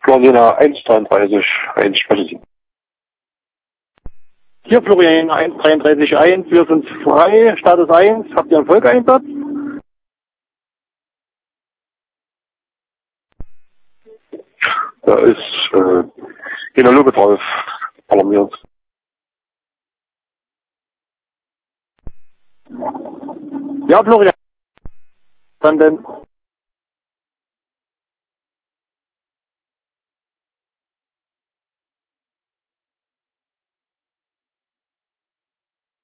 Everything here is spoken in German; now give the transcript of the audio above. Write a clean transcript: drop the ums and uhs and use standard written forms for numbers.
Floriana 133, 1 sprechen Sie. Hier Florian 133.1, wir sind frei, Status 1, habt ihr einen Folgeeinsatz? Da ist Genealoge drauf, alarmiert. Ja Florian, dann